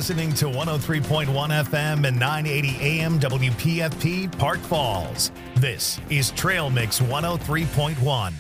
listening to 103.1 FM and 980 AM WPFP Park Falls. This is Trail Mix 103.1.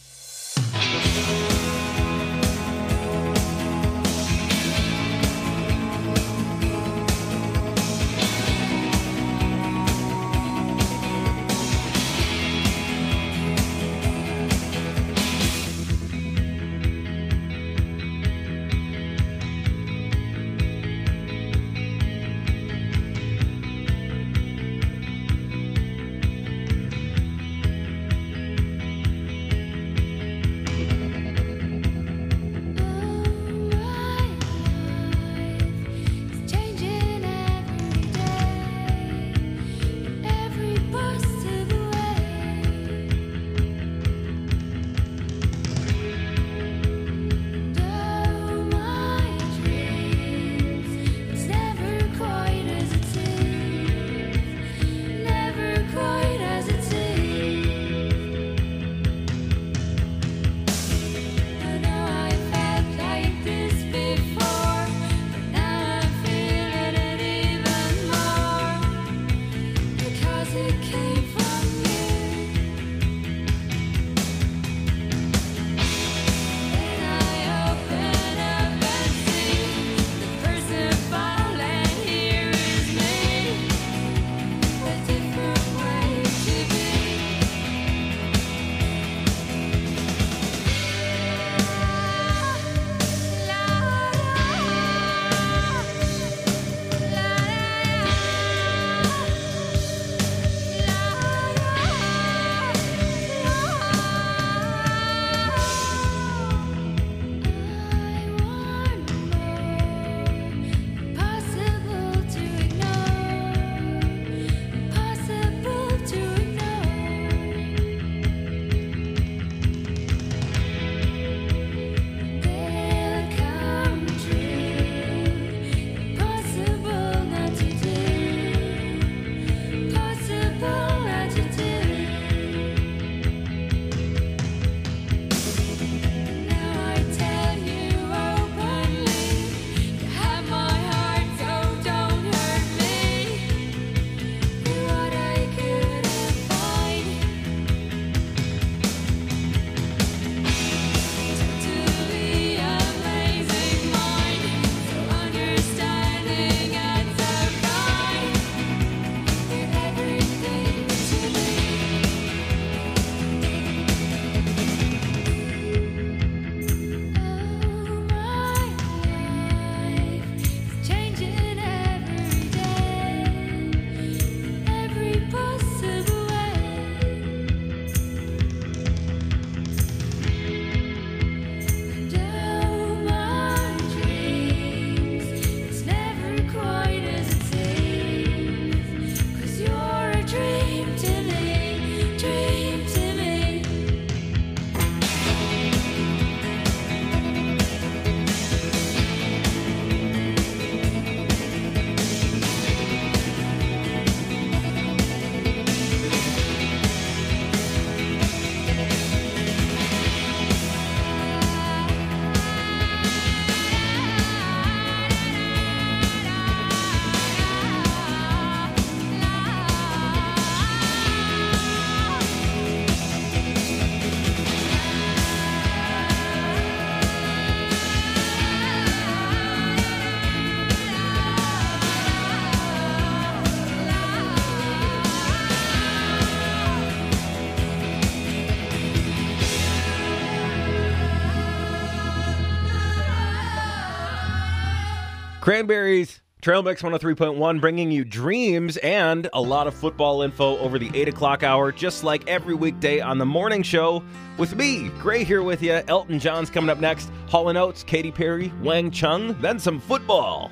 Cranberries, Trail Mix 103.1, bringing you dreams and a lot of football info over the 8 o'clock hour, just like every weekday on the morning show with me, Gray, here with you. Elton John's coming up next. Hall & Oates, Katy Perry, Wang Chung, then some football.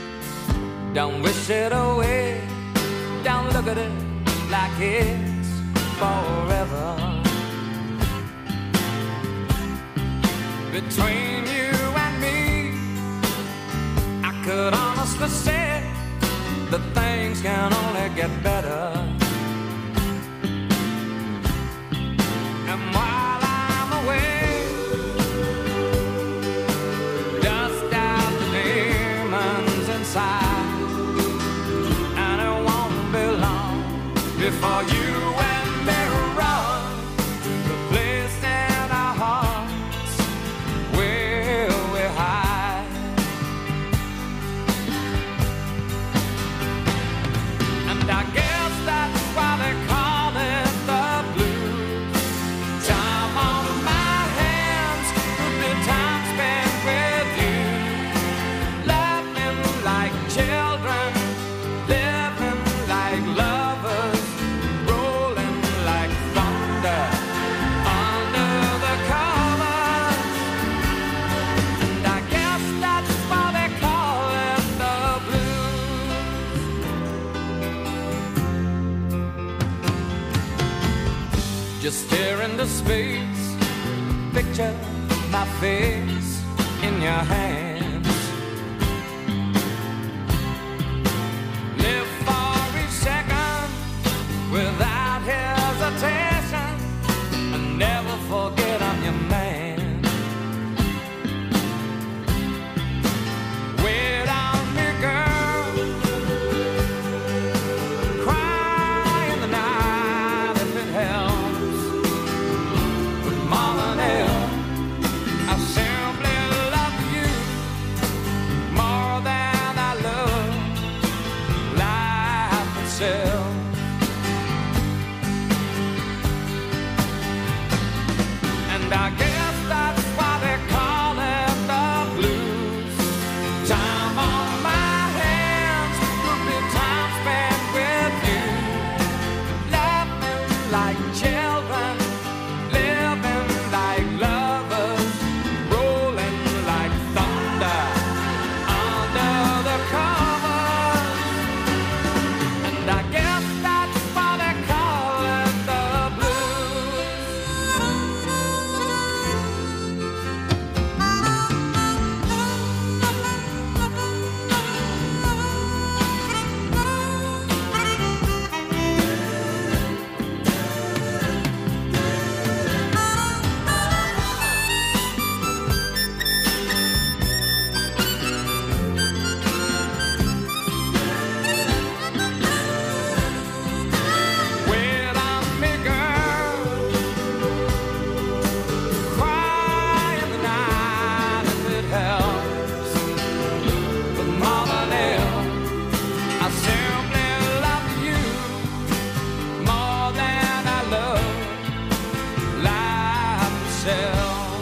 Don't wish it away, don't look at it like it's forever. Between you and me, I could honestly say that things can only get better. And while I'm away, dust out the demons inside. before you and me run the place in our hearts where we hide. And I guess that's why they call it the blues. Time on my hands could be time spent with you, laughing like children, living like lovers, rolling like thunder under the covers. And I guess that's why they call it the blues. Just stare into space, picture my face in your hands. Live for each second without hesitation, and never forget I'm your man. Wait on me, girl. Cry in the night if it helps. But more than ever, I simply love you more than I love life itself. And I guess that's why they call it the blues. Time on my hands could be time spent with you, laughing like children, living like lovers, rolling like thunder under the covers. And I guess that's why they call it the blues. Wait on me, girl. Cry in the night if it helps. But more than ever, I simply love you more than I love life itself.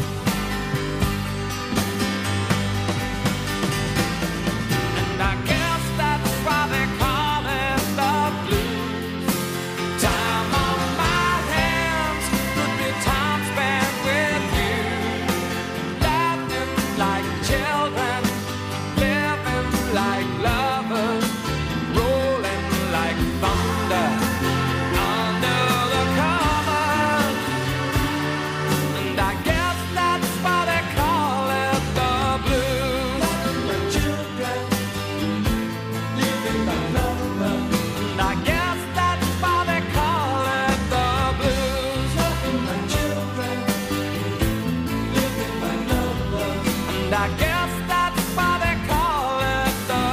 And I guess that's why they call it the blues. Time on my hands could be time spent with you, laughing like children, living like lovers, rolling like thunder under the covers. And I guess that's why they call it the blues. Like children, living like lovers. And I guess that's why they call it the blues. Like children, living like lovers. And I guess that's why they call it the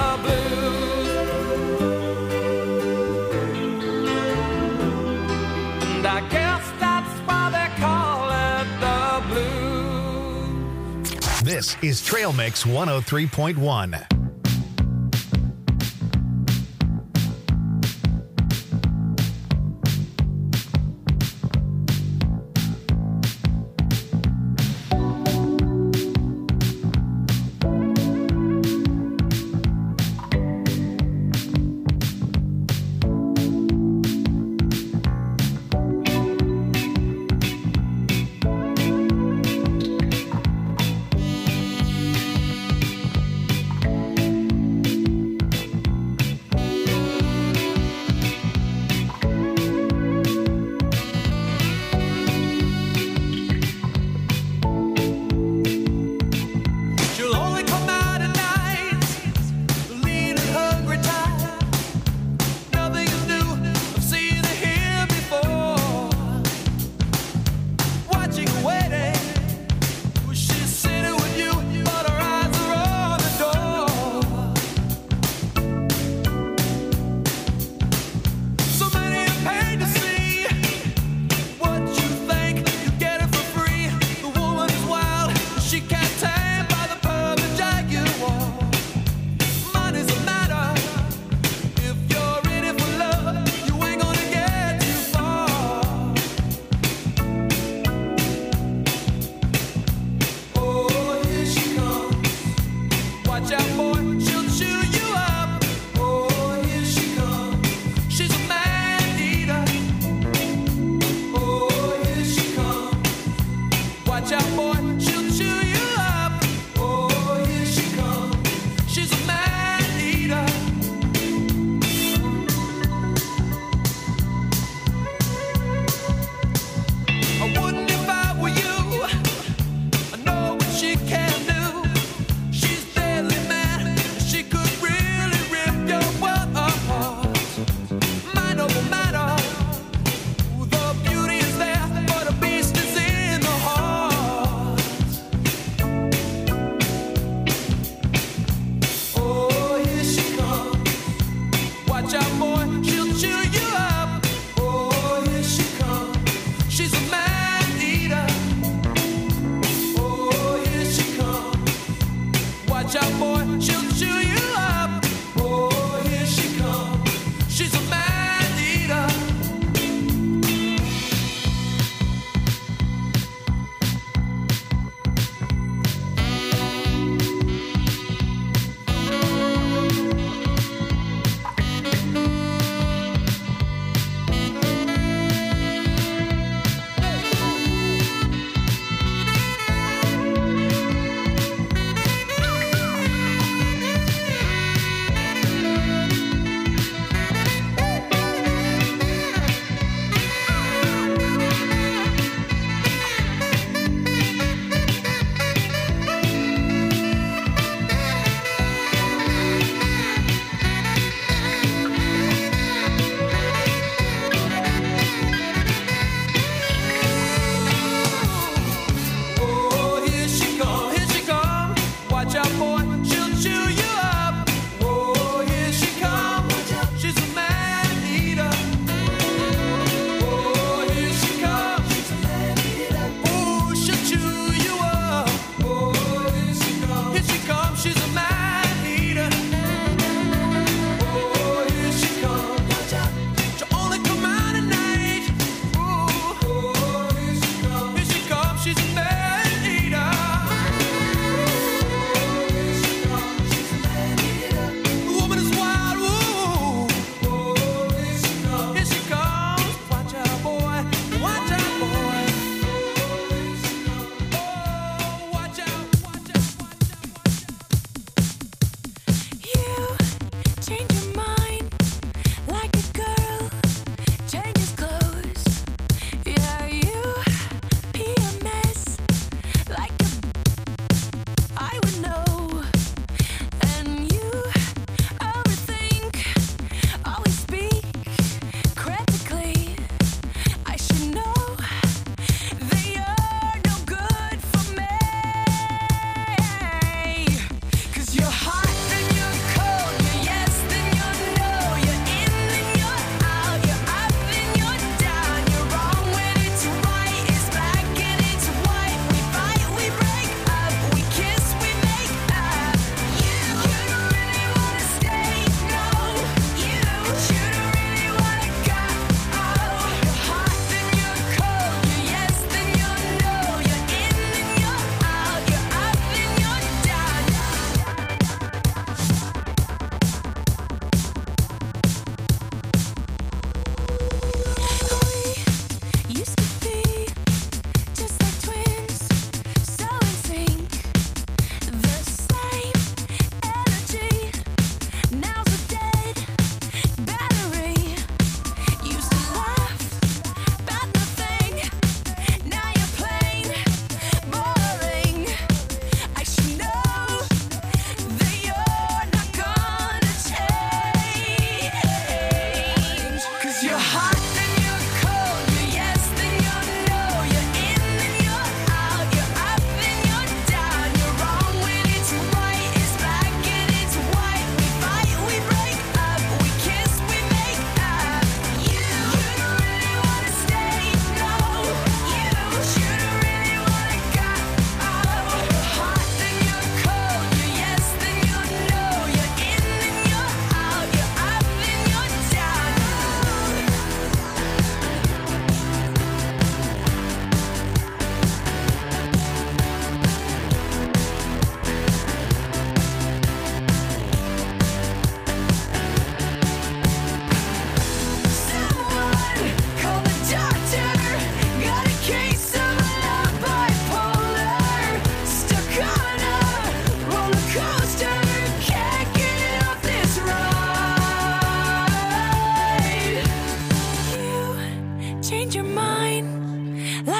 blues. And I guess that's why they call it the blues. This is Trail Mix 103.1.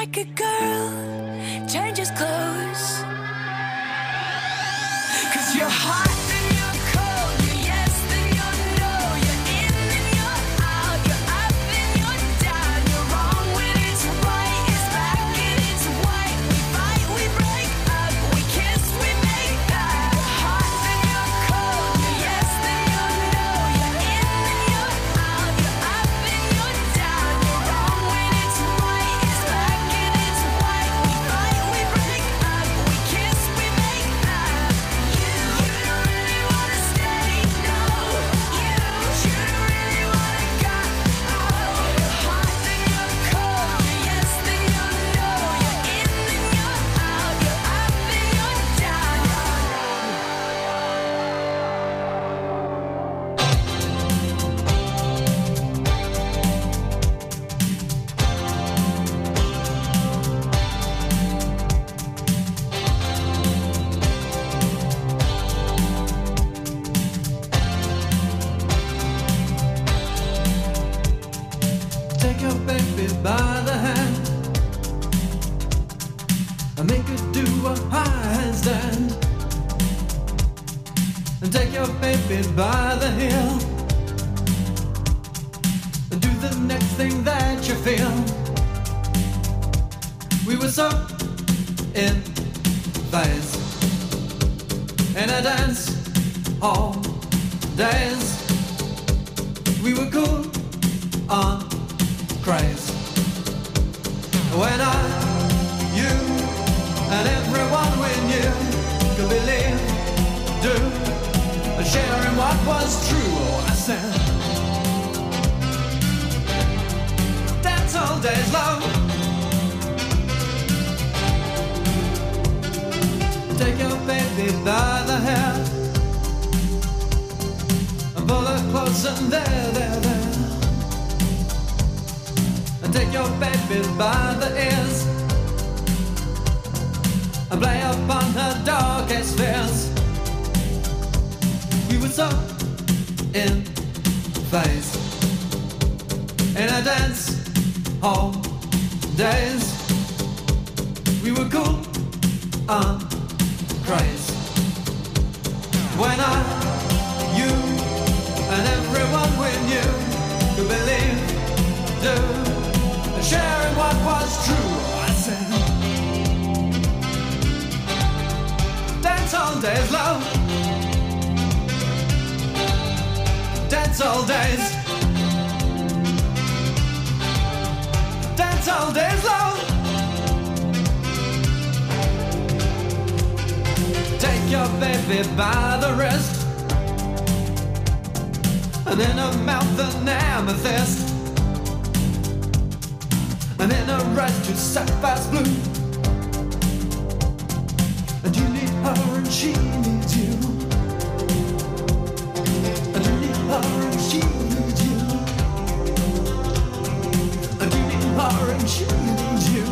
naked girl changes clothes. 'Cause you're hot and you're cold, you're yes and you're no, you're in and you're out, you're up and you're down, you're wrong when it's right, it's black and it's white, we fight, we break up, we kiss, we make up. You're hot and you're cold, you're yes and you're no, you're in and you're out, you're up and you're down, you're wrong when it's right, it's black and it's white, we fight, we break up, we kiss, we make up. You don't really wanna stay, no. You don't really wanna go. Oh, you're hot and you're cold, you're yes and you're no, you're in and you're out, you're up and you're down. Take your baby by the hand and make her do a high handstand. And take your baby by the heel and do the next thing that you feel. We were so in phase in a dance all days. We were cool on craze. When I, you, and everyone we knew could believe, do, and share in what was true. Oh, I said, dance all days long. Take your baby by the hair and pull her close and there. And take your baby by the ears and play upon her darkest fears. We were so in phase in a dance hall days. We were cool on craze. When I, you, and everyone we knew could believe, do, and sharing what was true. I said, dance all days, love. Dance all days. Dance all days, love. Take your baby by the wrist and in her mouth an amethyst. And in her eyes just sapphire's blue. And you need her and she needs you. And you need her and she needs you. And you need her and she needs you.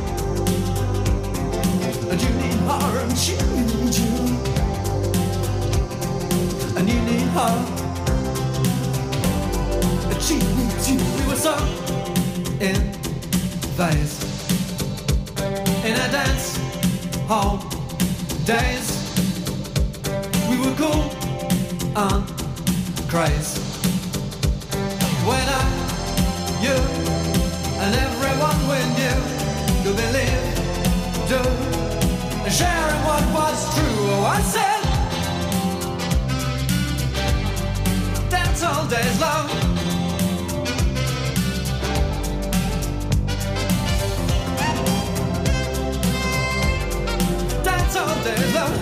And you need her and she needs you. And you need her and she needs you. We were so in phase in a dance hall days. We were cool on craze. When I, you, and everyone we knew could believe, do, and sharing what was true. Oh, I said, dance all days long. Dance all days long.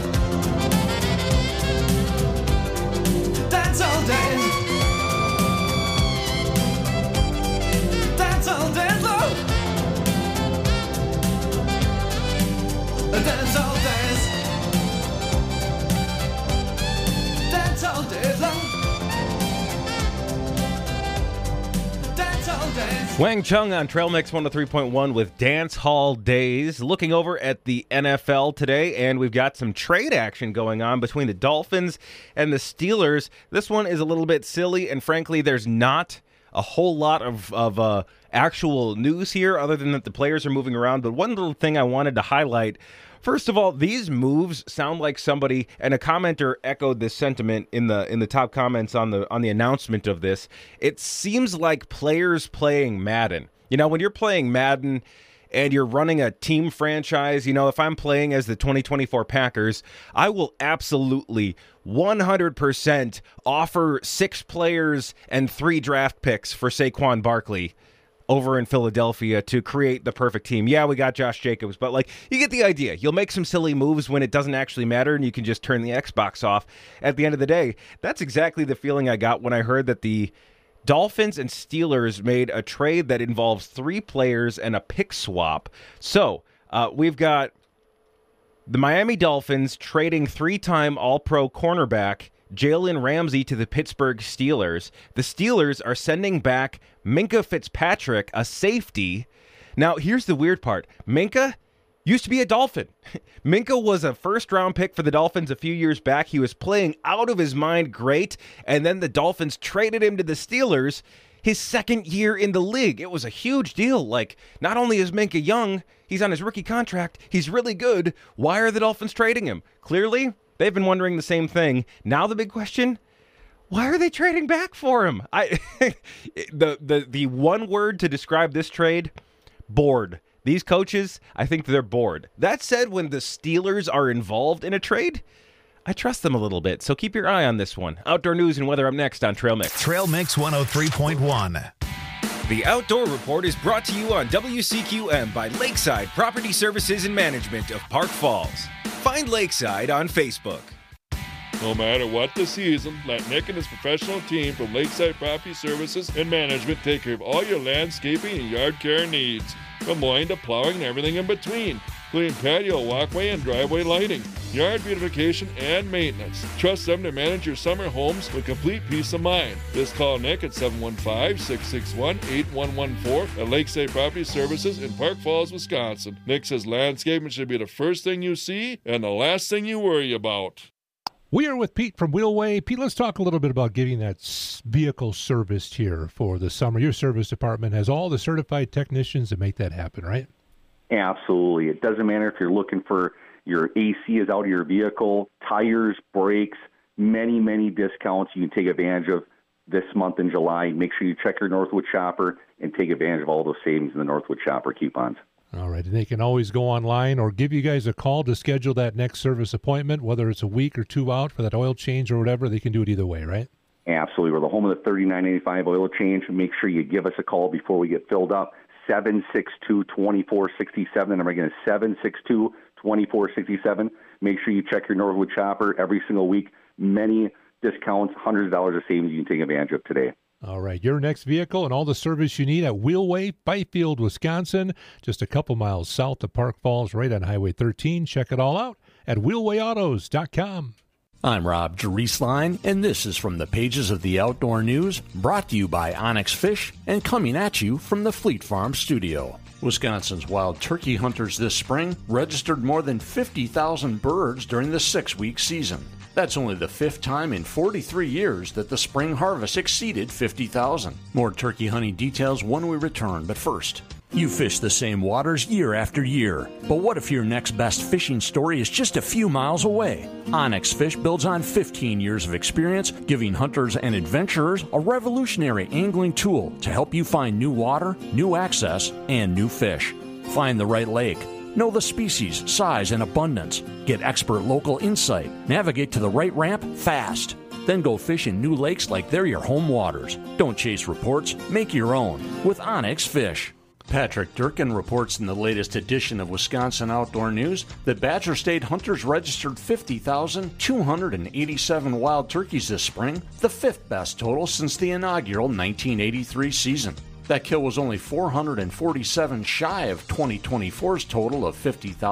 Dance all days. Dance all days long. Dance all days. Dance all days long. Dance all days. Wang Chung on Trail Mix 103.1 with Dance Hall Days. Looking over at the NFL today, and we've got some trade action going on between the Dolphins and the Steelers. This one is a little bit silly, and frankly, there's not a whole lot of actual news here, other than that the players are moving around. But one little thing I wanted to highlight. First of all, these moves sound like somebody, and a commenter echoed this sentiment in the top comments on the announcement of this. It seems like players playing Madden. You know, when you're playing Madden and you're running a team franchise, you know, if I'm playing as the 2024 Packers, I will absolutely 100% offer 6 players and 3 draft picks for Saquon Barkley over in Philadelphia to create the perfect team. Yeah, we got Josh Jacobs, but like, you get the idea. You'll make some silly moves when it doesn't actually matter, and you can just turn the Xbox off at the end of the day. That's exactly the feeling I got when I heard that the Dolphins and Steelers made a trade that involves 3 players and a pick swap. So we've got the Miami Dolphins trading 3-time All-Pro cornerback Jalen Ramsey to the Pittsburgh Steelers. The Steelers are sending back Minkah Fitzpatrick, a safety. Now, here's the weird part. Minkah used to be a Dolphin. Minkah was a first-round pick for the Dolphins a few years back. He was playing out of his mind great, and then the Dolphins traded him to the Steelers his second year in the league. It was a huge deal. Like, not only is Minkah young, he's on his rookie contract, he's really good. Why are the Dolphins trading him? Clearly, they've been wondering the same thing. Now the big question, why are they trading back for him? The one word to describe this trade, bored. These coaches, I think they're bored. That said, when the Steelers are involved in a trade, I trust them a little bit. So keep your eye on this one. Outdoor news and weather up next on Trail Mix. Trail Mix 103.1. The Outdoor Report is brought to you on WCQM by Lakeside Property Services and Management of Park Falls. Find Lakeside on Facebook. No matter what the season, let Nick and his professional team from Lakeside Property Services and Management take care of all your landscaping and yard care needs, from mowing to plowing and everything in between, including patio, walkway, and driveway lighting, yard beautification, and maintenance. Trust them to manage your summer homes with complete peace of mind. Just call Nick at 715-661-8114 at Lakeside Property Services in Park Falls, Wisconsin. Nick says landscaping should be the first thing you see and the last thing you worry about. We are with Pete from Wheelway. Pete, let's talk a little bit about getting that vehicle serviced here for the summer. Your service department has all the certified technicians to make that happen, right? Absolutely. It doesn't matter if you're looking for your AC is out of your vehicle, tires, brakes, many discounts you can take advantage of this month in July. Make sure you check your Northwood Shopper and take advantage of all those savings in the Northwood Shopper coupons. All right, and they can always go online or give you guys a call to schedule that next service appointment, whether it's a week or 2 out for that oil change or whatever. They can do it either way, right? Absolutely. We're the home of the $39.85 oil change. Make sure you give us a call before we get filled up. 762-2467. Number again is 762-2467. Make sure you check your Northwood Shopper every single week. Many discounts, hundreds of dollars of savings you can take advantage of today. All right, your next vehicle and all the service you need at Wheelway, Byfield, Wisconsin, just a couple miles south of Park Falls, right on Highway 13. Check it all out at wheelwayautos.com. I'm Rob Drieslein, and this is from the pages of the Outdoor News, brought to you by Onyx Fish and coming at you from the Fleet Farm studio. Wisconsin's wild turkey hunters this spring registered more than 50,000 birds during the 6-week season. That's only the 5th time in 43 years that the spring harvest exceeded 50,000. More turkey hunting details when we return, but first, you fish the same waters year after year. But what if your next best fishing story is just a few miles away? Onyx Fish builds on 15 years of experience, giving hunters and adventurers a revolutionary angling tool to help you find new water, new access, and new fish. Find the right lake. Know the species, size, and abundance. Get expert local insight. Navigate to the right ramp fast. Then go fish in new lakes like they're your home waters. Don't chase reports, make your own with Onyx Fish. Patrick Durkin reports in the latest edition of Wisconsin Outdoor News that Badger State hunters registered 50,287 wild turkeys this spring, the 5th best total since the inaugural 1983 season. That kill was only 447 shy of 2024's total of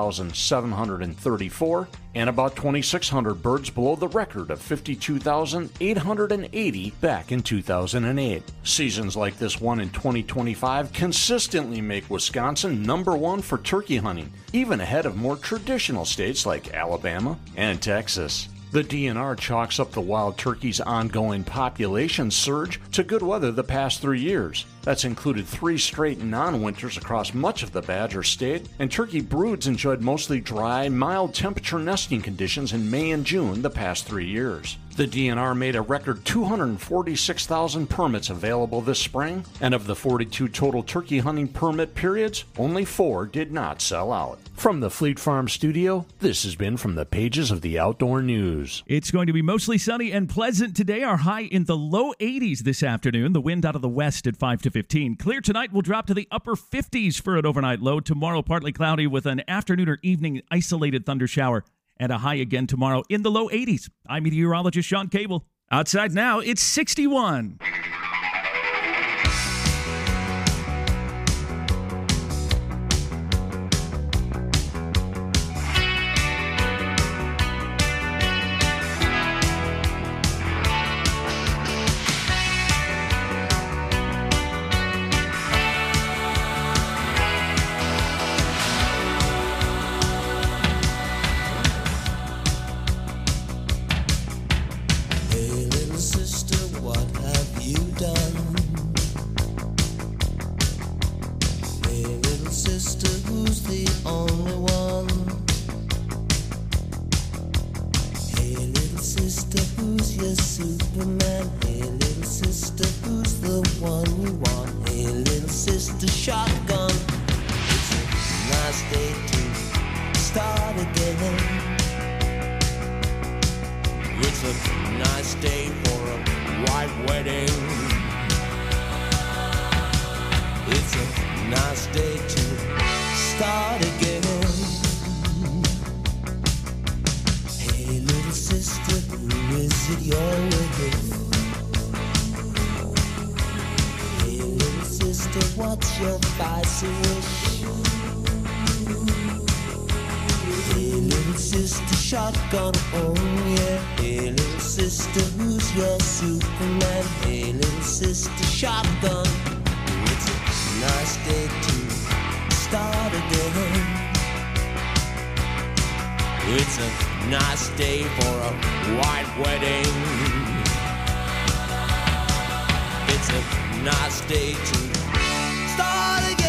50,734, and about 2,600 birds below the record of 52,880 back in 2008. Seasons like this one in 2025 consistently make Wisconsin #1 for turkey hunting, even ahead of more traditional states like Alabama and Texas. The DNR chalks up the wild turkey's ongoing population surge to good weather the past 3 years. That's included 3 straight non-winters across much of the Badger State, and turkey broods enjoyed mostly dry, mild temperature nesting conditions in May and June the past 3 years. The DNR made a record 246,000 permits available this spring, and of the 42 total turkey hunting permit periods, only 4 did not sell out. From the Fleet Farm studio, this has been From the Pages of the Outdoor News. It's going to be mostly sunny and pleasant today. Our high in the low 80s this afternoon. The wind out of the west at 5 to 15. Clear tonight will drop to the upper 50s for an overnight low. Tomorrow, partly cloudy with an afternoon or evening isolated thunder shower. And a high again tomorrow in the low 80s. I'm meteorologist Sean Cable. Outside now, it's 61. Shotgun, oh yeah. Hey little sister, who's your Superman? Hey little sister, shotgun. It's a nice day to start again. It's a nice day for a white wedding. It's a nice day to start again.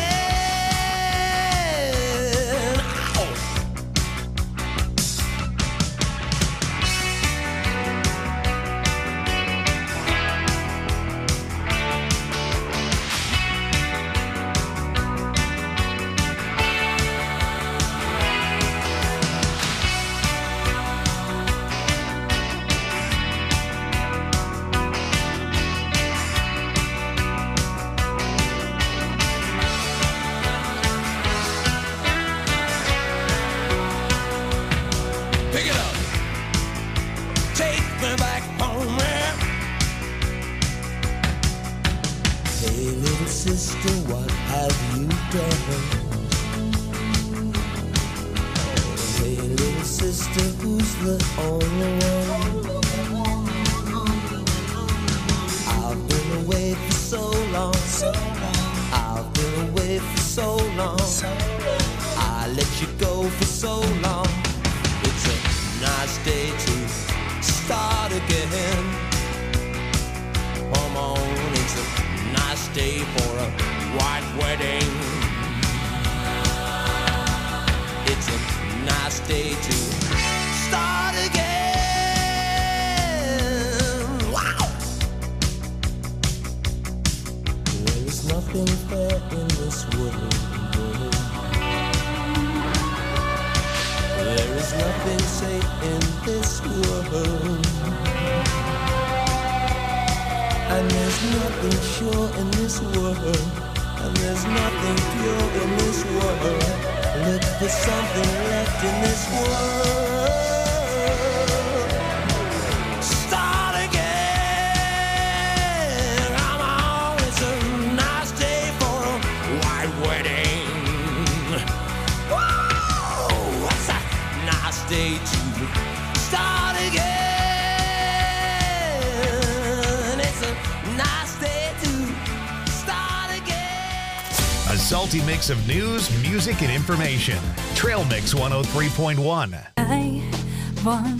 Salty mix of news, music, and information. Trail Mix 103.1. I want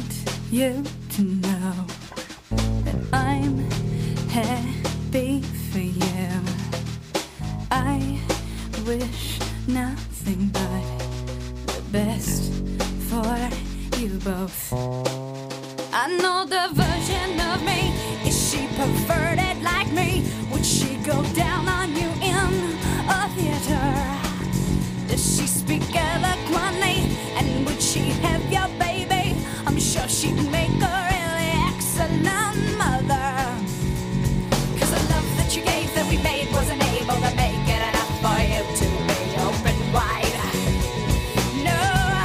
you to know that I'm happy for you. I wish nothing but the best for you both. I know the version of me. Is she perverted like me? Would she go down on you in a theater? Does she speak eloquently? And would she have your baby? I'm sure she'd make a really excellent mother. 'Cause the love that you gave that we made wasn't able to make it enough for you to be open wide. No.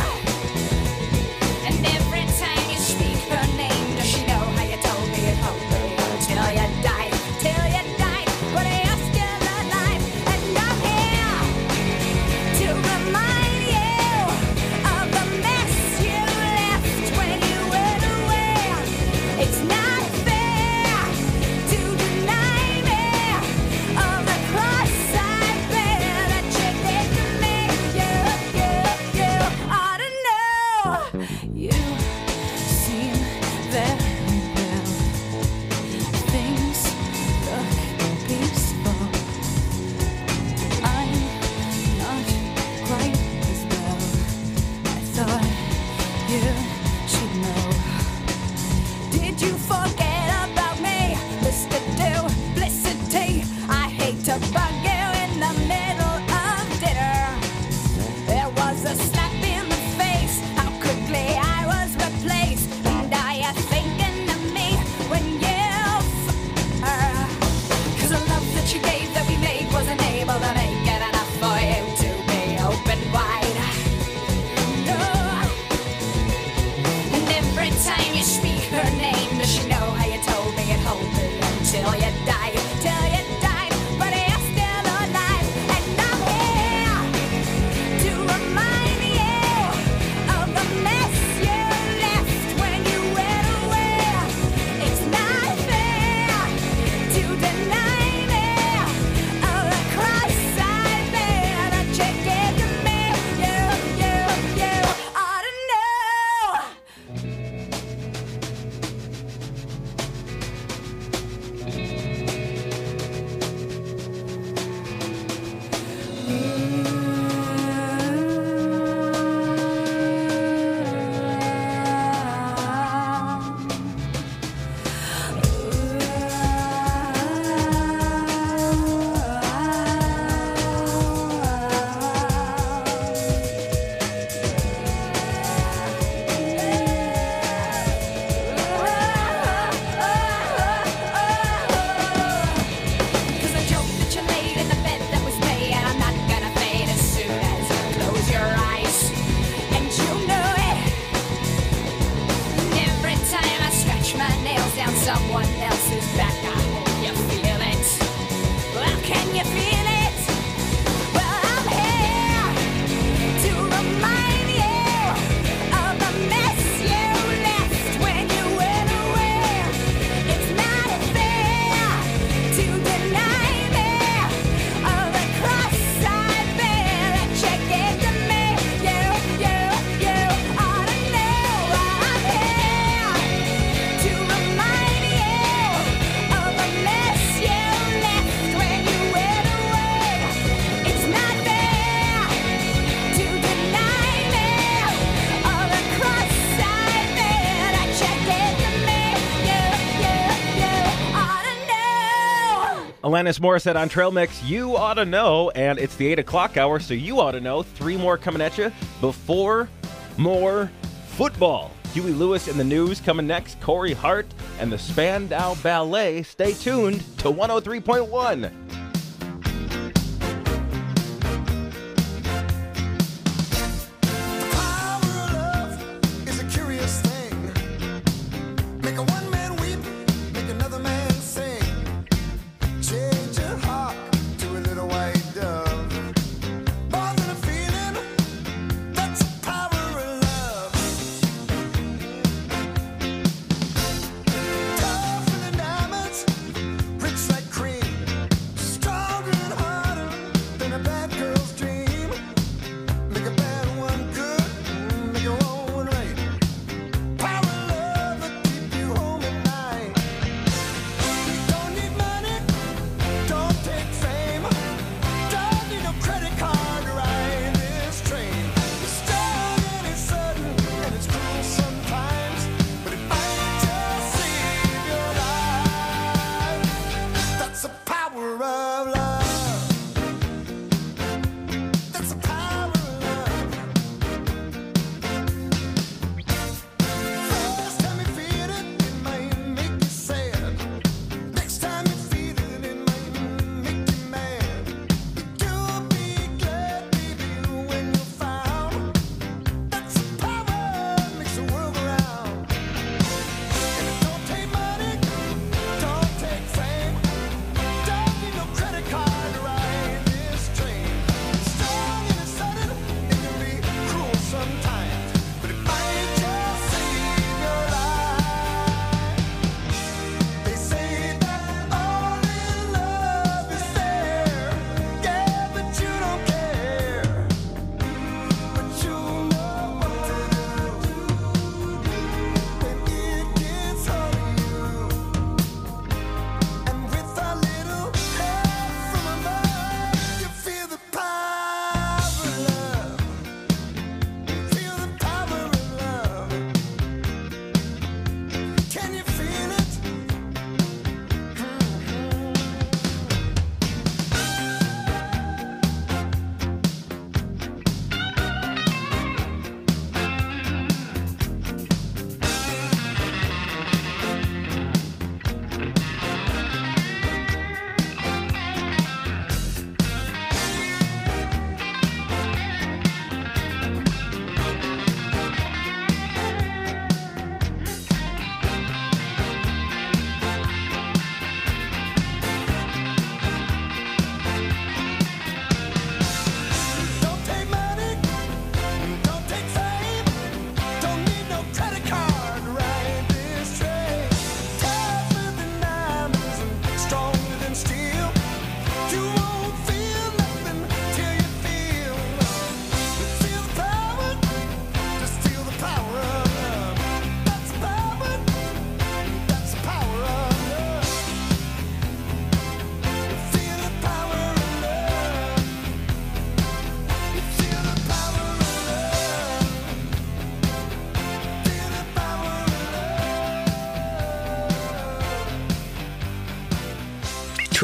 And every time you speak her name, does she know how you told me it hoped till you died, till you died, but you're still alive, and I'm here to remind you of the mess you left when you went away. It's not fair to deny me of the cross I bear that you did to me. You ought to know. You seem very well. Things look peaceful. I'm not quite as well. I thought you should know. Did you forget about me, Mr. Duplicity? I hate to bug you in the middle of dinner. There was a slap in the face. How quickly I was replaced. And are you thinking of me when you her? 'Cause the love that you gave that we made wasn't able to make it enough for you to be open wide. No. And every time you speak her name, does she know how you told me it hold me until you died, till you died, but you're still alive, and I'm here to remind you of the mess you left when you went away. It's not fair to deny me of the cross I bear that you gave to me. You ought to know. Cause the joke that you laid in the bed that was made, and I'm not gonna fade as soon as you close your eyes. And you know it. And every time I scratch my nails down someone else's back, I hope you feel it. Well, can you feel it? Well, I'm here to remind you of the mess you left when you went away. It's not fair to deny me of the cross I bear that you gave to me. You ought to know. I'm here to remind you of the mess you left when you went away. It's not fair to deny me of the cross I bear that you gave to me. You ought to know. Alanis Morissette on Trail Mix. You ought to know, and it's the 8 o'clock hour, so you ought to know. 3 more coming at you before more football. Huey Lewis in the news coming next. Corey Hart and the Spandau Ballet. Stay tuned to 103.1. Is a curious thing. Make a one man weep, make another man sing. Change your heart to a little white dove. More than a feeling, that's the power of love. Tougher than diamonds, rich like cream.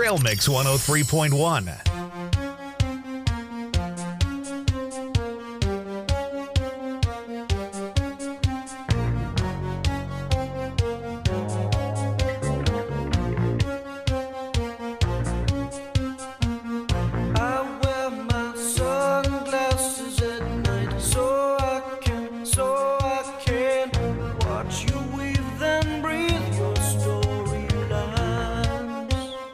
Trail Mix 103.1. I wear my sunglasses at night so I can watch you weave and breathe your storylines.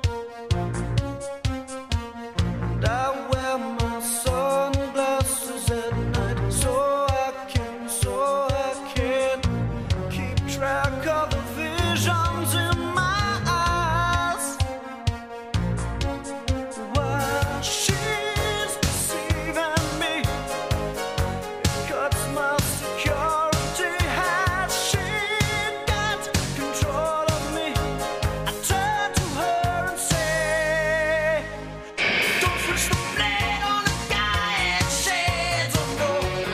And I wear my sunglasses at night so I can keep track of the visions in my eyes. While she's deceiving me, it cuts my security. Has she got control of me? I turn to her and say, don't switch the blade on a guy in shades of no.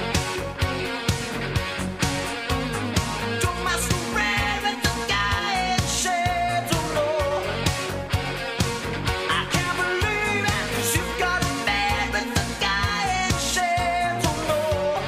Don't masquerade with the guy in shades of no. I can't believe it, 'cause you've got a man with the guy in shades of no.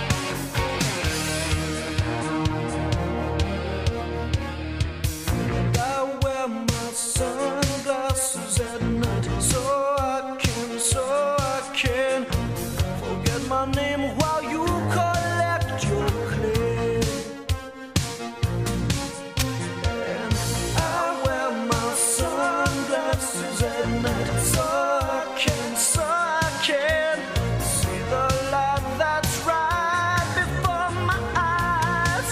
And I wear my sunglasses at night so I can forget my name while you collect your clay. And I wear my sunglasses at night so I can see the light that's right before my eyes.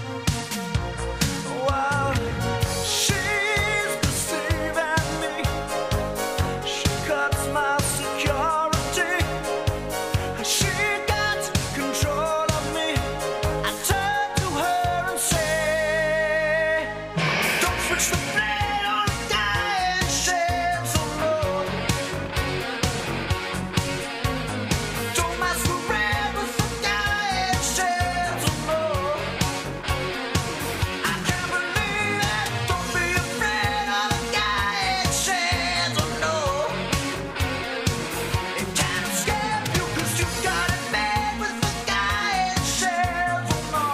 While she's deceiving me, she cuts my security. She got control of me. I turn to her and say, don't switch the blade on a guy in shades of no. Don't masquerade with the guy in shades of no. I can't believe it. Don't be afraid of the guy in shades of no. It can't escape you 'cause you've got it made with the guy in shades of no.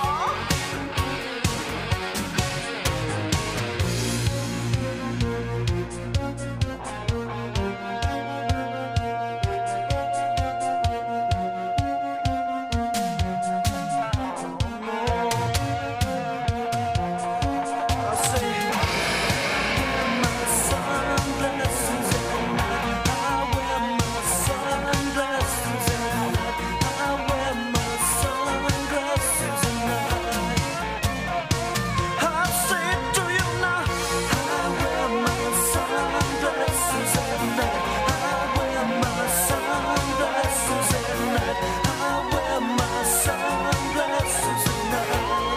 I say, my sunglasses at night. I wear my sunglasses at night. I wear my sunglasses at night. I say it to you now. I wear my sunglasses at night. I wear my sunglasses at night. I wear my sunglasses at night.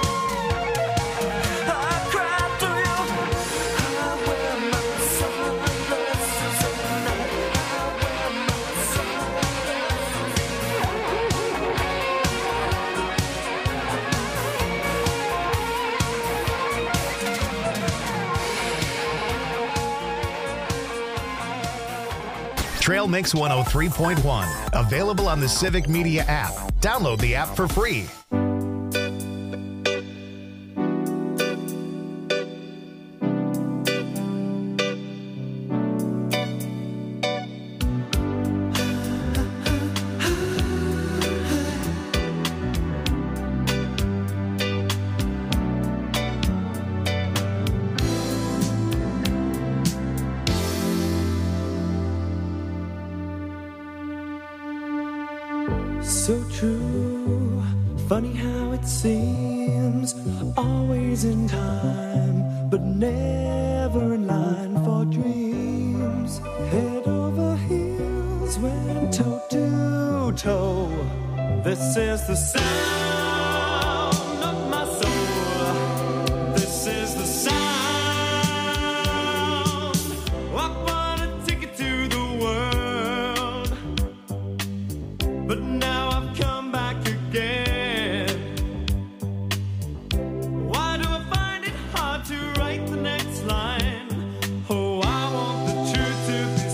I cry to you. I wear my sunglasses at night. I wear my Trail Mix 103.1. Available on the Civic Media app. Download the app for free. So true, funny how it seems, always in time, but never in line for dreams. Head over heels, went toe to toe. This is the sound of my soul. This is the sound. I wanna take it to the world, but now I've come back again. Why do I find it hard to write the next line? Oh, I want the truth to be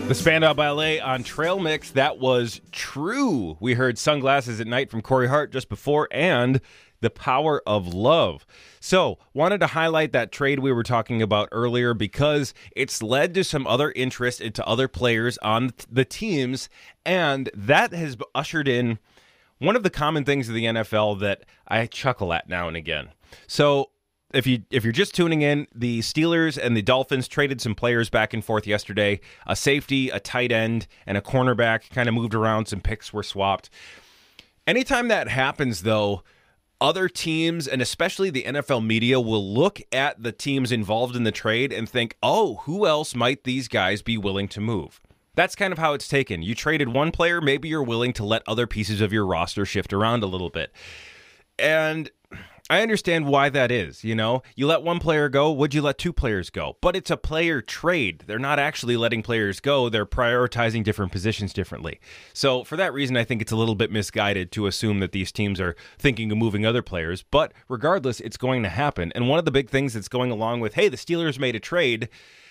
The Spandau Ballet on Trail Mix, that was True. We heard Sunglasses at Night from Corey Hart just before, and The Power of Love. So, wanted to highlight that trade we were talking about earlier because it's led to some other interest into other players on the teams, and that has ushered in one of the common things of the NFL that I chuckle at now and again. So, if you're just tuning in, the Steelers and the Dolphins traded some players back and forth yesterday. A safety, a tight end, and a cornerback kind of moved around. Some picks were swapped. Anytime that happens, though, other teams, and especially the NFL media, will look at the teams involved in the trade and think, oh, who else might these guys be willing to move? That's kind of how it's taken. You traded one player, maybe you're willing to let other pieces of your roster shift around a little bit. And I understand why that is. You know, you let one player go, would you let two players go? But it's a player trade. They're not actually letting players go. They're prioritizing different positions differently. So for that reason, I think it's a little bit misguided to assume that these teams are thinking of moving other players. But regardless, it's going to happen. And one of the big things that's going along with, hey, the Steelers made a trade,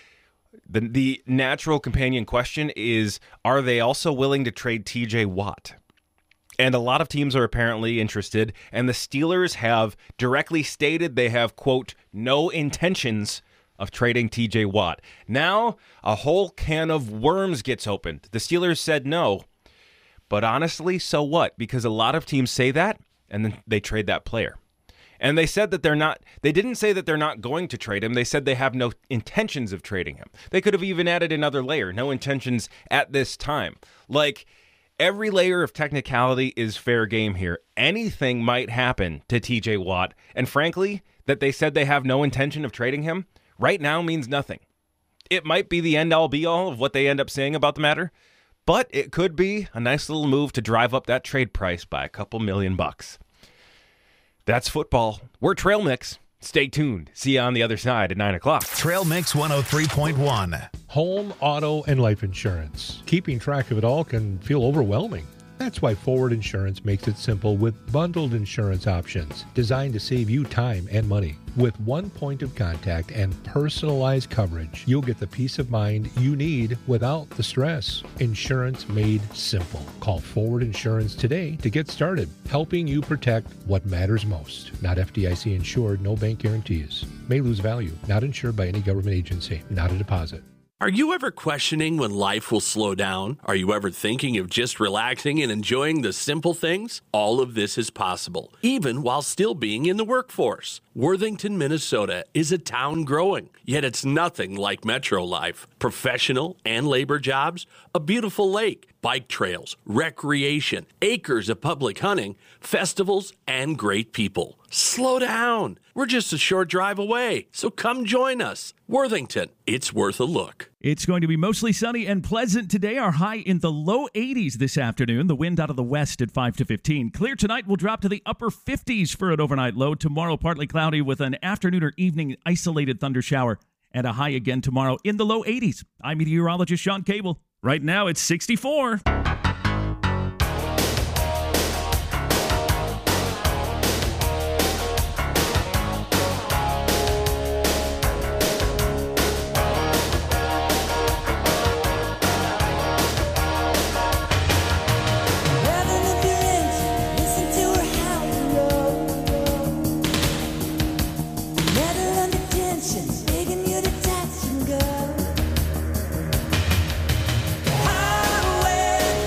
the natural companion question is, are they also willing to trade TJ Watt? And a lot of teams are apparently interested, and the Steelers have directly stated they have, quote, no intentions of trading TJ Watt. Now, a whole can of worms gets opened. The Steelers said no, but honestly, so what? Because a lot of teams say that, and then they trade that player. And they said that they didn't say that they're not going to trade him. They said they have no intentions of trading him. They could have even added another layer, no intentions at this time. Like, every layer of technicality is fair game here. Anything might happen to TJ Watt, and frankly, that they said they have no intention of trading him right now means nothing. It might be the end-all be-all of what they end up saying about the matter, but it could be a nice little move to drive up that trade price by a couple $1,000,000. That's football. We're Trail Mix. Stay tuned. See you on the other side at 9 o'clock. Trail Mix 103.1. Home, auto, and life insurance. Keeping track of it all can feel overwhelming. That's why Forward Insurance makes it simple with bundled insurance options designed to save you time and money. With one point of contact and personalized coverage, you'll get the peace of mind you need without the stress. Insurance made simple. Call Forward Insurance today to get started, helping you protect what matters most. Not FDIC insured, no bank guarantees. May lose value. Not insured by any government agency. Not a deposit. Are you ever questioning when life will slow down? Are you ever thinking of just relaxing and enjoying the simple things? All of this is possible, even while still being in the workforce. Worthington, Minnesota is a town growing, yet it's nothing like metro life. Professional and labor jobs, a beautiful lake, bike trails, recreation, acres of public hunting, festivals, and great people. Slow down. We're just a short drive away, so come join us. Worthington, it's worth a look. It's going to be mostly sunny and pleasant today. Our high in the low 80s this afternoon. The wind out of the west at 5 to 15. Clear tonight will drop to the upper 50s for an overnight low. Tomorrow, partly cloudy with an afternoon or evening isolated thunder shower. And a high again tomorrow in the low 80s. I'm meteorologist Sean Cable. Right now, it's 64. Highway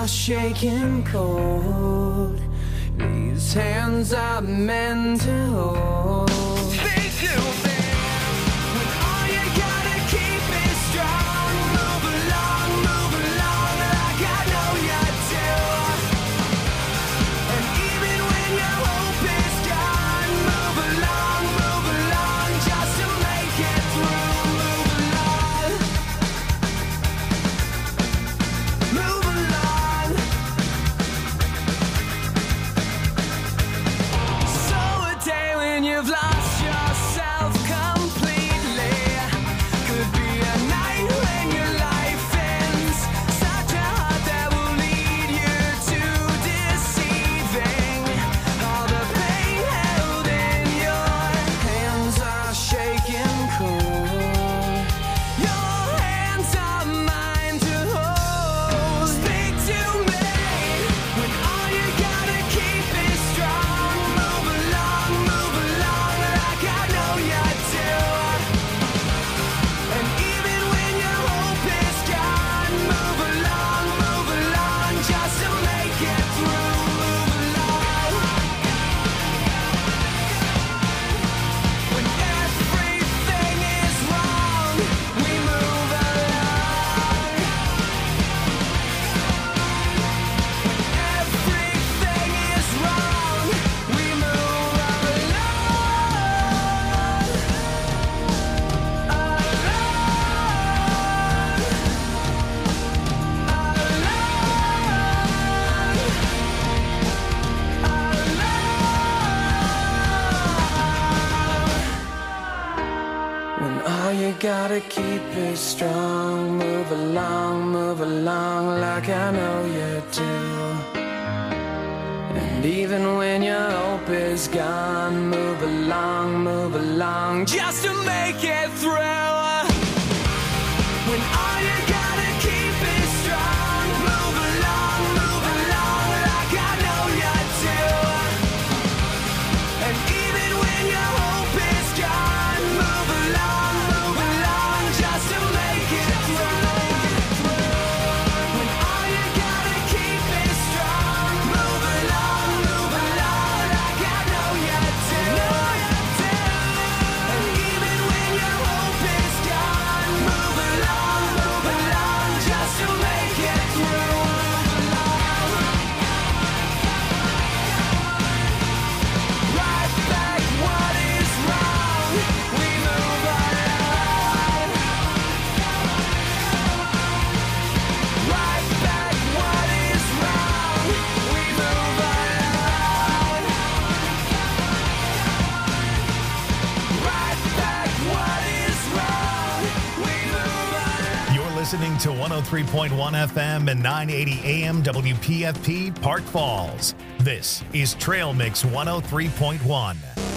are shaking cold. These hands are meant to hold. Stay tuned, man. When all you gotta keep is strong. Move along like I know you do. And even when your hope is gone, move along just to make it through. Move along. So a day when you've lost yourself completely could be a night when your life ends. Such a heart that will lead you to deceiving. All the pain held in your hands are shaking cold. Your hands are mine to hold. Speak to me when all you gotta keep is strong. Move along like I know you do. And even when your hope is gone, move along just to make it through. Move along. When everything is wrong, we move along. Everything is wrong, we move When all you gotta keep is strong, move along like I know you do. And even when your hope is gone, move along just to make it through. When all you gotta keep is strong, move along like I know you do. And even when your hope is gone, move along just to make it through. When all you gotta keep is strong, move along like I know you do. And even when your hope is gone, move along just to make it through. Right back what is wrong, we move along. Right back what is wrong, we move along. Right back what is wrong, we move along. You're listening to 103.1 FM and 980 AM WPFP Park Falls. This is Trail Mix 103.1.